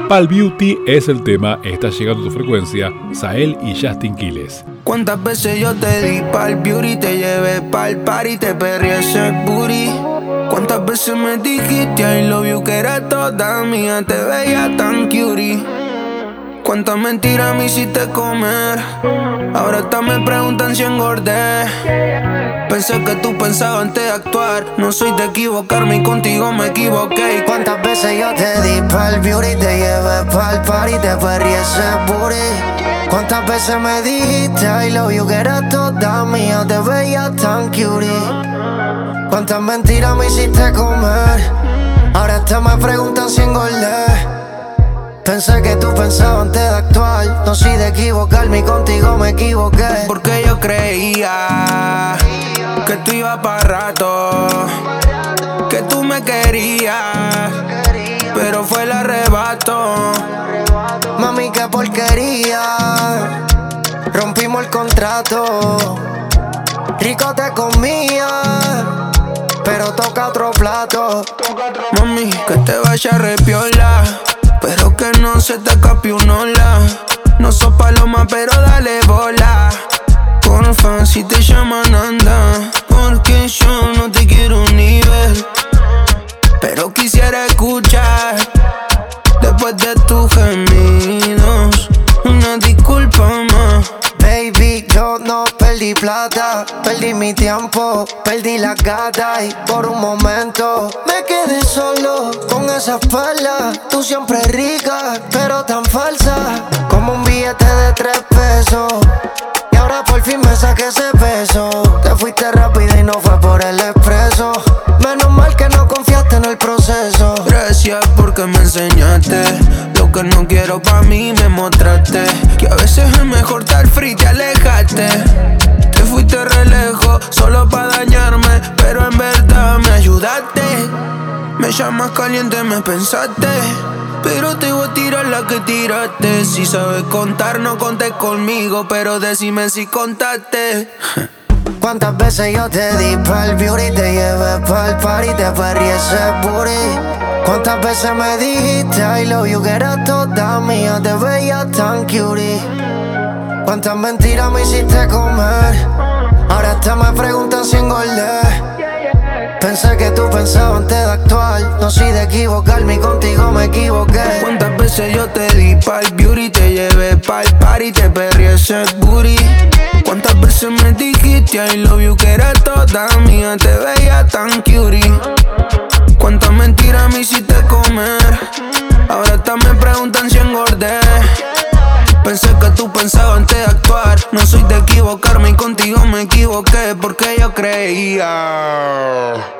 Pal Beauty es el tema, está llegando a tu frecuencia, Sael y Justin Quiles. ¿Cuántas veces yo te di pa'l beauty? Te llevé pa'l party, te perreé ese booty. ¿Cuántas veces me dijiste I love you, que era toda mía? Te veía tan cutie. ¿Cuántas mentiras me hiciste comer? Ahora hasta me preguntan si engordé. Pensé que tú pensabas antes de actuar. No soy de equivocarme y contigo me equivoqué. ¿Cuántas veces yo te di pa'l beauty? Te llevé pa'l party, te perreé ese booty. ¿Cuántas veces me dijiste I love you, que era toda mía? Te veía tan cutie. ¿Cuántas mentiras me hiciste comer? Ahora hasta me preguntan si engordé. Pensé que tú pensabas antes de actuar. No soy de equivocarme y contigo me equivoqué. Porque yo creía que tú ibas para rato, que tú me querías, pero fue el arrebato. Mami, qué porquería. Rompimos el contrato. Rico te comía, pero toca otro plato. Mami, que te vaya a repiola, pero que no se te escape un hola. No sos paloma, pero dale bola. Porfa, si te llaman anda, porque yo no te quiero ni ver. Pero quisiera escuchar, después de tus gemidos, una disculpa más. Baby, yo no perdí plata, perdí mi tiempo, perdí las gatas y por un momento me quedé solo con esas perlas. Tú siempre rica, pero tan falsa, como un billete de 3 pesos. Y ahora por fin me saqué ese peso. Te fuiste rápida y no fue por el expreso. Menos mal que no confiaste en el proceso. Gracias porque me enseñaste lo que no quiero pa' mí, me mostraste que a veces es mejor estar free, te alejaste. Te fuiste re lejos solo pa' dañarme, pero en verdad me ayudaste. Me llamas caliente, me pensaste, pero te voy a tirar la que tiraste. Si sabes contar, no contes conmigo, pero decime si contaste. ¿Cuántas veces yo te di pa'l beauty? Te llevé pa'l party, te perreé ese booty. ¿Cuántas veces me dijiste I love you, que era toda mía? Te veía tan cutie. ¿Cuántas mentiras me hiciste comer? Ahora hasta me preguntan si engordé. Pensé que tú pensabas antes de actuar. No soy de equivocarme y contigo me equivoqué. ¿Cuántas veces yo te di pa'l beauty? Te llevé pa'l party, te perreé ese booty. ¿Cuántas veces me dijiste I love you, que era toda mía? Te veía tan cutie. ¿Cuántas mentiras me hiciste comer? Ahora hasta me preguntan si engordé. Pensé que tú pensabas antes de actuar. No soy de equivocarme y contigo me equivoqué, porque yo creía